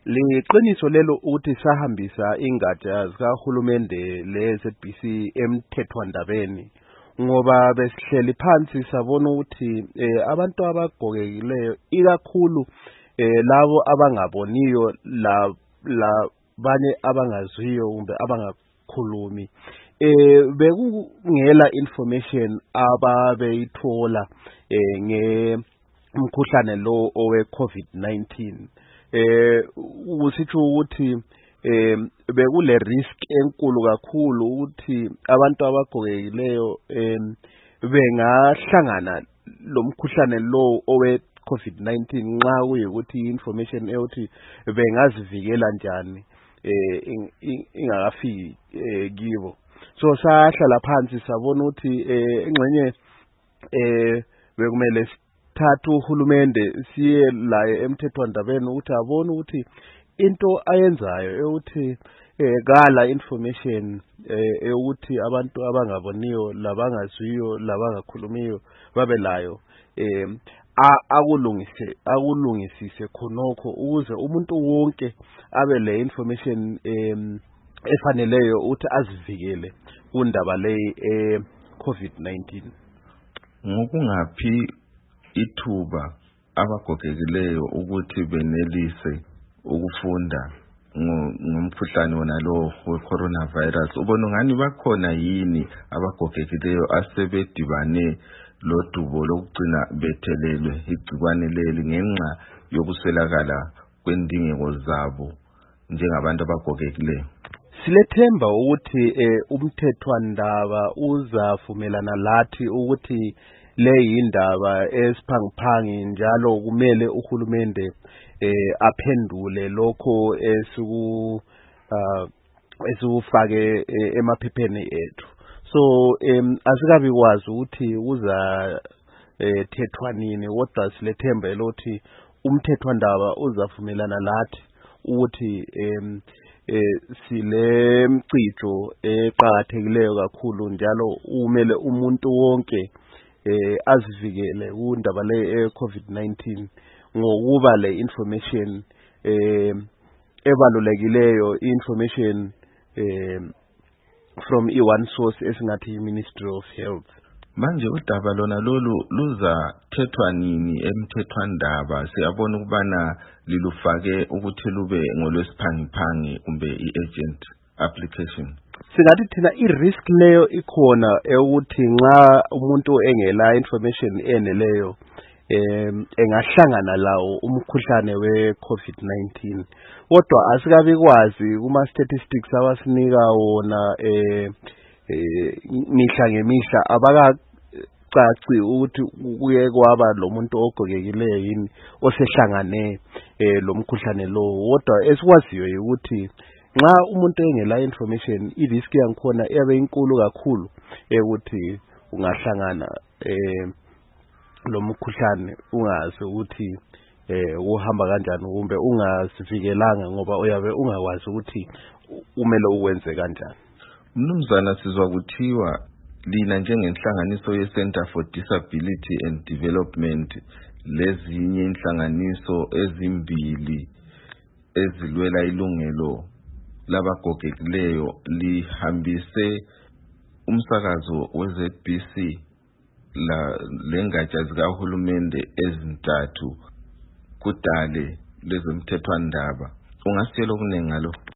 liqiniso lelo ukuthi sahambisa ingatsha zikahulumende leZBC emthethwandabeni ngoba besihleli phansi sabona ukuthi abantu abagogekileyo ikakhulu labo abangaboniyo labanye abangazwiyo kumbe abangakhulumi bekungela information ababeyithola ngemkhuhlane lo owe COVID-19 usitsho ukuthi bekule risk enkulu kakhulu ukuthi abantu abagogekileyo bengahlangana lomkhuhlane lo owe COVID-19 nxa kuyikuthi information eyothi bengazivikela njani ingakafiki kibo. So sahlala phansi sabona ukuthi engxenye bekumele thathu uhulumende siye laye emthethwandabeni ukuthi abone ukuthi into ayenzayo ukuthi kala information ukuthi abantu abangaboniyo labangazwiyo labangakhulumiyo babelayo akulungisise khonokho ukuze umuntu wonke abe le information efaneleyo ukuthi azivikele kundaba le COVID-19. Ngokungaphi ithuba abagogekileyo ukuthi benelise ukufunda ngomkhuhlane wona lo we-coronavirus? Ubona ngani bakhona yini abagogekileyo asebedibane lodubo lokugcina bethelelwe igcikwane leli ngenxa yokuswelakala kwendingeko zabo njengabantu abagogekileyo? Silethemba ukuthi umthethwandaba uzavumelana lathi ukuthi le yindaba esiphangiphangi njalo kumele uhulumende aphendule lokho esikufake emaphepheni ethu. So asikabi kwazi ukuthi uza thethwa nini kodwa silethemba elothi umthethwandaba uzavumelana lathi ukuthi sile mcijo eqhakathekileyo kakhulu njalo umele umuntu wonke azivikele kundaba le COVID-19 ngokuba le information ebalulekileyo information from one source esingathi Ministry of Health. Manje udaba lona lolu luzathethwa nini emthethwandaba? Siyabona ukubana lilufake ukuthi lube ngolwesiphangiphangi kumbe i-agent application. Singathi thina i-risk leyo ikhona ukuthi nxa umuntu engela information eneleyo engahlangana lawo umkhuhlane we-COVID-19. Kodwa asikabi kwazi kuma statistics abasinika wona mihla ngemihla abakacaci ukuthi kuye kwaba lo muntu ogogekileyo yini osehlangane lo mkhuhlane lo. Kodwa esikwaziyo ukuthi nxa umuntu engela information i-risk yangikhona yabe inkulu kakhulu ukuthi ungahlangana lo mkhuhlane ungazi ukuthi uhamba kanjani kumbe ungazivikelanga ngoba uyabe ungakwazi ukuthi umele ukwenze kanjani. Mnumzana, sizwa kuthiwa lina njengenhlanganiso ye-Center for Disability and Development lezinye inhlanganiso ezimbili ezilwela ilungelo labagogekileyo lihambise umsakazo we-ZBC lengatsha zikahulumende ezintathu kudale lezomthethwandaba. Ungasitshela okuningi ngalo?